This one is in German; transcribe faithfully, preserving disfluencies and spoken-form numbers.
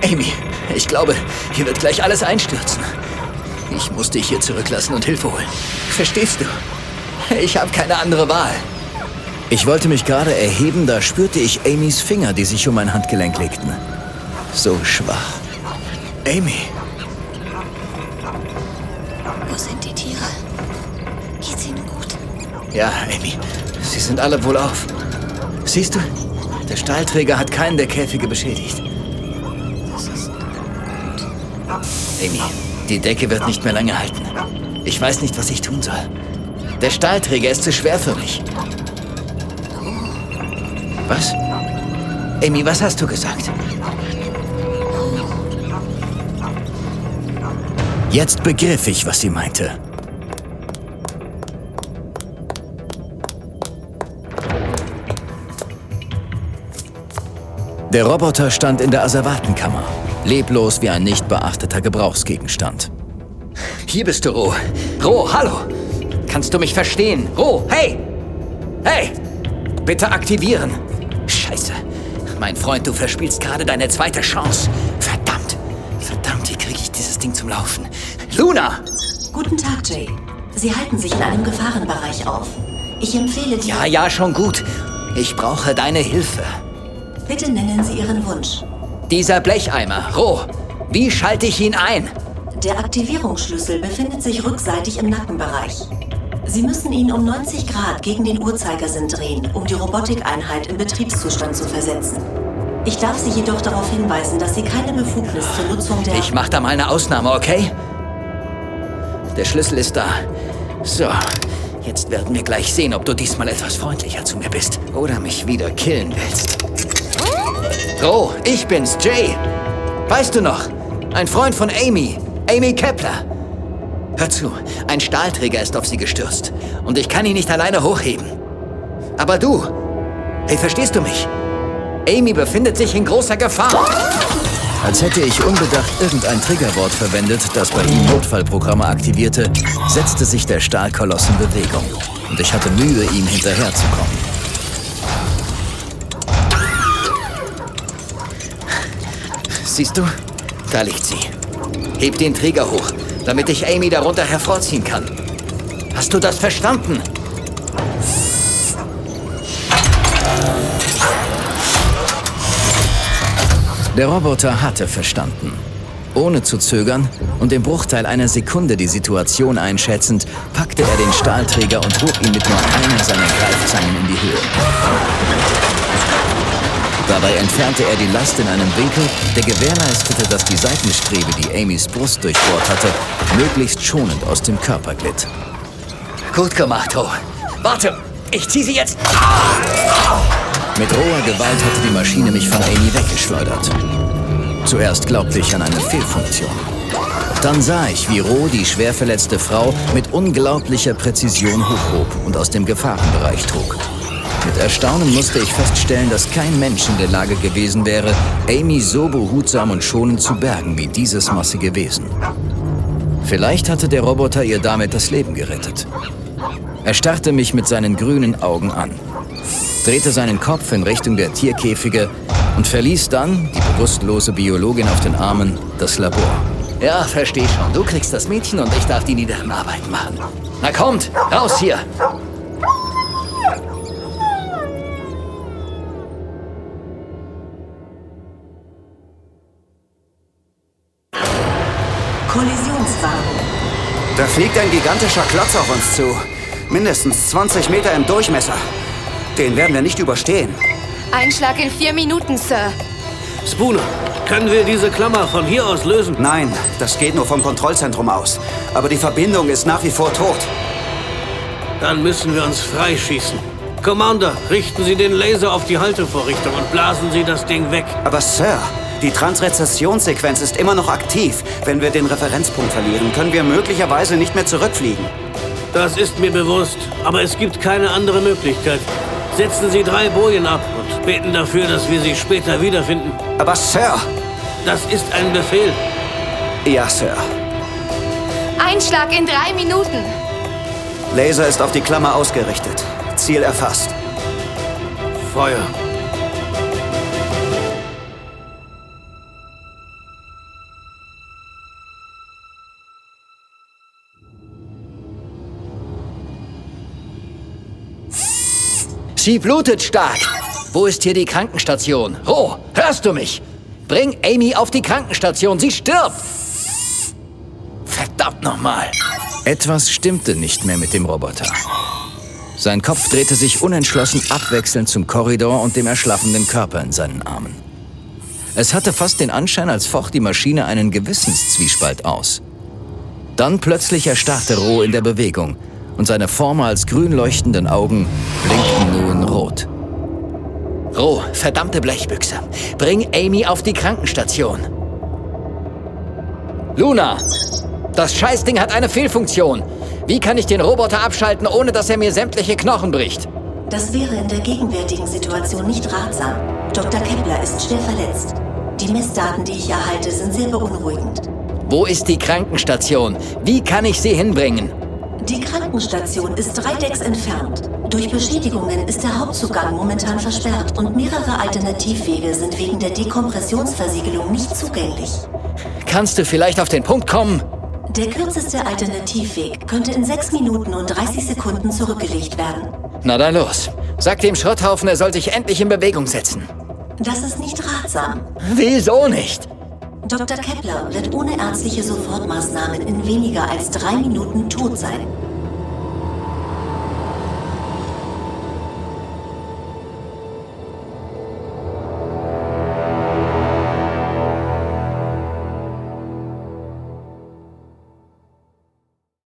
Amy, ich glaube, hier wird gleich alles einstürzen. Ich muss dich hier zurücklassen und Hilfe holen. Verstehst du? Ich habe keine andere Wahl. Ich wollte mich gerade erheben, da spürte ich Amys Finger, die sich um mein Handgelenk legten. So schwach. Amy. Wo sind die Tiere? Geht's ihnen gut? Ja, Amy. Sie sind alle wohlauf. Siehst du? Der Stahlträger hat keinen der Käfige beschädigt. Das ist gut. Amy, die Decke wird nicht mehr lange halten. Ich weiß nicht, was ich tun soll. Der Stahlträger ist zu schwer für mich. Was? Amy, was hast du gesagt? Jetzt begriff ich, was sie meinte. Der Roboter stand in der Asservatenkammer, leblos wie ein nicht beachteter Gebrauchsgegenstand. Hier bist du, Ro. Ro, hallo! Kannst du mich verstehen? Ro, hey! Hey! Bitte aktivieren! Scheiße. Mein Freund, du verspielst gerade deine zweite Chance. Verdammt. Verdammt, wie kriege ich dieses Ding zum Laufen? Luna! Guten Tag, Jay. Sie halten sich in einem Gefahrenbereich auf. Ich empfehle dir... Ja, ja, schon gut. Ich brauche deine Hilfe. Bitte nennen Sie Ihren Wunsch. Dieser Blecheimer, Ro. Wie schalte ich ihn ein? Der Aktivierungsschlüssel befindet sich rückseitig im Nackenbereich. Sie müssen ihn um neunzig Grad gegen den Uhrzeigersinn drehen, um die Robotikeinheit im Betriebszustand zu versetzen. Ich darf Sie jedoch darauf hinweisen, dass Sie keine Befugnis zur Nutzung der... Ich mach da mal eine Ausnahme, okay? Der Schlüssel ist da. So, jetzt werden wir gleich sehen, ob du diesmal etwas freundlicher zu mir bist oder mich wieder killen willst. Oh, ich bin's, Jay. Weißt du noch? Ein Freund von Amy. Amy Kepler. Hör zu, ein Stahlträger ist auf sie gestürzt. Und ich kann ihn nicht alleine hochheben. Aber du, hey, verstehst du mich? Amy befindet sich in großer Gefahr. Als hätte ich unbedacht irgendein Triggerwort verwendet, das bei ihm Notfallprogramme aktivierte, setzte sich der Stahlkoloss in Bewegung. Und ich hatte Mühe, ihm hinterherzukommen. Siehst du? Da liegt sie. Heb den Träger hoch, damit ich Amy darunter hervorziehen kann. Hast du das verstanden? Der Roboter hatte verstanden. Ohne zu zögern und im Bruchteil einer Sekunde die Situation einschätzend, packte er den Stahlträger und hob ihn mit nur einer seiner Greifzangen in die Höhe. Dabei entfernte er die Last in einem Winkel, der gewährleistete, dass die Seitenstrebe, die Amys Brust durchbohrt hatte, möglichst schonend aus dem Körper glitt. Gut gemacht, Ho. Warte, ich zieh sie jetzt. Mit roher Gewalt hatte die Maschine mich von Amy weggeschleudert. Zuerst glaubte ich an eine Fehlfunktion. Dann sah ich, wie Ro die schwer verletzte Frau mit unglaublicher Präzision hochhob und aus dem Gefahrenbereich trug. Mit Erstaunen musste ich feststellen, dass kein Mensch in der Lage gewesen wäre, Amy so behutsam und schonend zu bergen wie dieses massige Wesen. Vielleicht hatte der Roboter ihr damit das Leben gerettet. Er starrte mich mit seinen grünen Augen an, drehte seinen Kopf in Richtung der Tierkäfige und verließ dann, die bewusstlose Biologin auf den Armen, das Labor. Ja, versteh schon. Du kriegst das Mädchen und ich darf die niederen Arbeiten machen. Na kommt, raus hier! Kollisionswarnung. Da fliegt ein gigantischer Klotz auf uns zu. Mindestens zwanzig Meter im Durchmesser. Den werden wir nicht überstehen. Einschlag in vier Minuten, Sir. Spooner, können wir diese Klammer von hier aus lösen? Nein, das geht nur vom Kontrollzentrum aus. Aber die Verbindung ist nach wie vor tot. Dann müssen wir uns freischießen. Commander, richten Sie den Laser auf die Haltevorrichtung und blasen Sie das Ding weg. Aber Sir, die Transrezessionssequenz ist immer noch aktiv. Wenn wir den Referenzpunkt verlieren, können wir möglicherweise nicht mehr zurückfliegen. Das ist mir bewusst, aber es gibt keine andere Möglichkeit. Setzen Sie drei Bojen ab und beten dafür, dass wir sie später wiederfinden. Aber Sir! Das ist ein Befehl. Ja, Sir. Einschlag in drei Minuten. Laser ist auf die Klammer ausgerichtet. Ziel erfasst. Feuer. Sie blutet stark. Wo ist hier die Krankenstation? Ro, hörst du mich? Bring Amy auf die Krankenstation, sie stirbt! Verdammt nochmal! Etwas stimmte nicht mehr mit dem Roboter. Sein Kopf drehte sich unentschlossen abwechselnd zum Korridor und dem erschlaffenden Körper in seinen Armen. Es hatte fast den Anschein, als focht die Maschine einen Gewissenszwiespalt aus. Dann plötzlich erstarrte Ro in der Bewegung und seine vormals grün leuchtenden Augen blinkten nun rot. Ro, verdammte Blechbüchse, bring Amy auf die Krankenstation. Luna, das Scheißding hat eine Fehlfunktion. Wie kann ich den Roboter abschalten, ohne dass er mir sämtliche Knochen bricht? Das wäre in der gegenwärtigen Situation nicht ratsam. Doktor Kepler ist schwer verletzt. Die Messdaten, die ich erhalte, sind sehr beunruhigend. Wo ist die Krankenstation? Wie kann ich sie hinbringen? Die Krankenstation ist drei Decks entfernt. Durch Beschädigungen ist der Hauptzugang momentan versperrt und mehrere Alternativwege sind wegen der Dekompressionsversiegelung nicht zugänglich. Kannst du vielleicht auf den Punkt kommen? Der kürzeste Alternativweg könnte in sechs Minuten und dreißig Sekunden zurückgelegt werden. Na dann los. Sag dem Schrotthaufen, er soll sich endlich in Bewegung setzen. Das ist nicht ratsam. Wieso nicht? Doktor Kepler wird ohne ärztliche Sofortmaßnahmen in weniger als drei Minuten tot sein.